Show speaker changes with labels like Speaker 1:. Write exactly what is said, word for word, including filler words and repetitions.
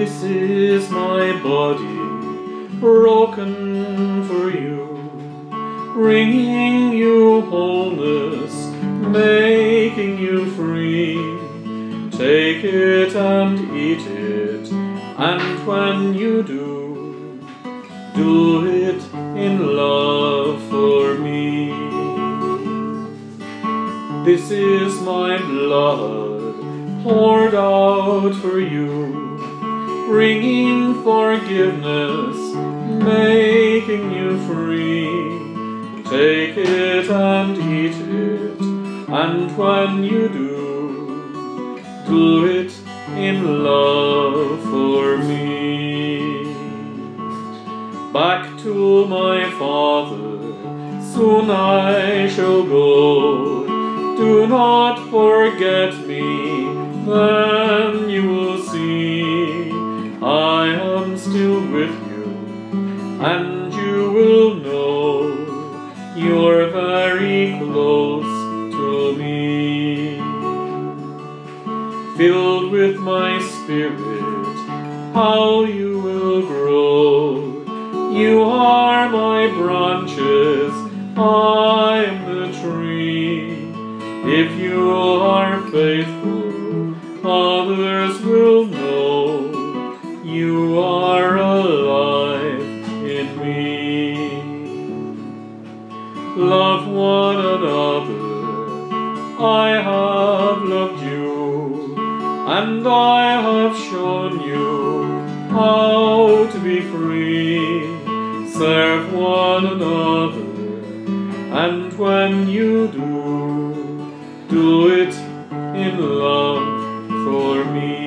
Speaker 1: This is my body, broken for you, bringing you wholeness, making you free. Take it and eat it, and when you do, do it in love for me. This is my blood, poured out for you, bringing forgiveness, making you free. Take it and eat it, and when you do, do it in love for me. Back to my Father, soon I shall go. Do not forget me, then you will see I am still with you, and you will know you're very close to me. Filled with my Spirit, how you will grow. You are my branches, I am the tree. If you are faithful, others will know you are alive in me. Love one another, I have loved you, and I have shown you how to be free. Serve one another, and when you do, do it in love for me.